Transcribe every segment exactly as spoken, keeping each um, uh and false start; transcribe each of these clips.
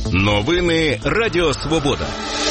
Новини Радіо Свобода.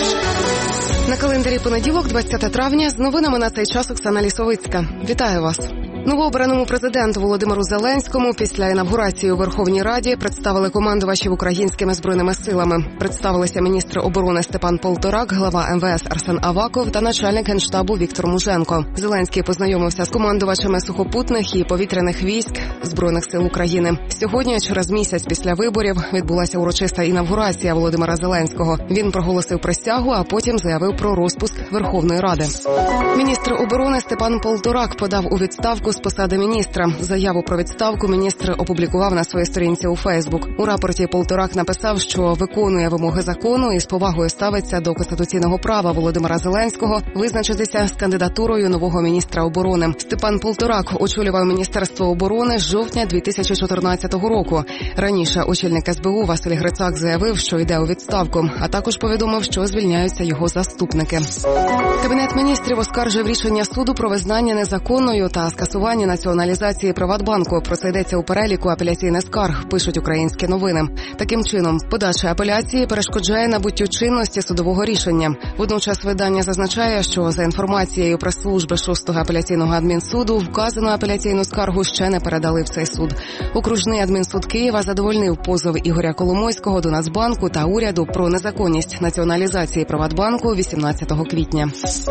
На календарі понеділок, двадцяте травня, з новинами на цей час Оксана Лісовицька. Вітаю вас. Новообраному президенту Володимиру Зеленському після інавгурації у Верховній Раді представили командувачів українськими збройними силами. Представилися міністр оборони Степан Полторак, глава ем ве ес Арсен Аваков та начальник Генштабу Віктор Муженко. Зеленський познайомився з командувачами сухопутних і повітряних військ Збройних сил України. Сьогодні, через місяць після виборів, відбулася урочиста інавгурація Володимира Зеленського. Він проголосив присягу, а потім заявив про розпуск Верховної Ради. Міністр оборони Степан Полторак подав у відставку з посади міністра. Заяву про відставку міністр опублікував на своїй сторінці у Фейсбук. У рапорті Полторак написав, що виконує вимоги закону і з повагою ставиться до конституційного права Володимира Зеленського визначитися з кандидатурою нового міністра оборони. Степан Полторак очолював Міністерство оборони з жовтня дві тисячі чотирнадцятого року. Раніше очільник ес бе у Василь Грицак заявив, що йде у відставку, а також повідомив, що звільняються його заступники. Кабінет міністрів оскаржив рішення суду про визнання незаконною та скасування націоналізації Приватбанку. Про це йдеться у переліку апеляційних скарг, пишуть Українські новини. Таким чином, подача апеляції перешкоджає набуттю чинності судового рішення. Водночас видання зазначає, що за інформацією прес-служби шостого апеляційного адмінсуду, вказану апеляційну скаргу ще не передали в цей суд. Окружний адмінсуд Києва задовольнив позов Ігоря Коломойського до Нацбанку та уряду про незаконність націоналізації Приватбанку вісімнадцятого квітня.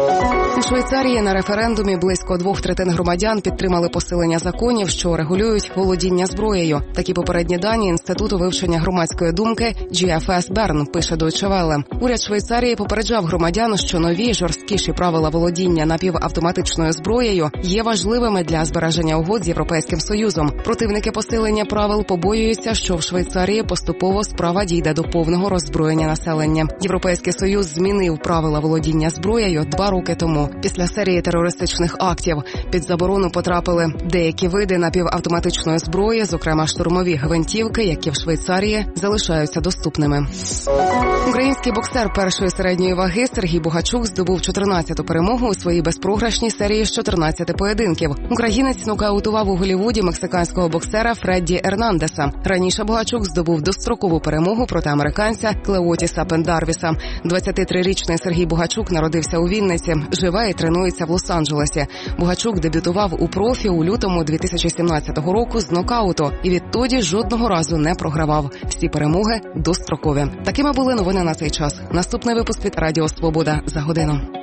У Швейцарії на референдумі близько двох третин громадян підтримали посилення законів, що регулюють володіння зброєю. Такі попередні дані Інституту вивчення громадської думки джі еф ес Берн, пише Deutsche Welle. Уряд Швейцарії попереджав громадян, що нові жорсткіші правила володіння напівавтоматичною зброєю є важливими для збереження угод з Європейським Союзом. Противники посилення правил побоюються, що в Швейцарії поступово справа дійде до повного роззброєння населення. Європейський Союз змінив правила володіння зброєю два роки тому. Після серії терористичних актів під заборону потрапили деякі види напівавтоматичної зброї, зокрема штурмові гвинтівки, які в Швейцарії залишаються доступними. Український боксер першої середньої ваги Сергій Бугачук здобув чотирнадцяту перемогу у своїй безпрограшній серії з чотирнадцяти поєдинків. Українець нокаутував у Голлівуді мексиканського боксера Фредді Ернандеса. Раніше Бугачук здобув дострокову перемогу проти американця Клеотіса Пендарвіса. двадцятитрирічний Сергій Бугачук народився у Вінниці, живе і тренується в Лос-Анджелесі. Бугачук дебютував у профі у лютому дві тисячі сімнадцятого року з нокауту і відтоді жодного разу не програвав. Всі перемоги дострокові. Такими були новини на цей час. Наступний випуск від Радіо Свобода за годину.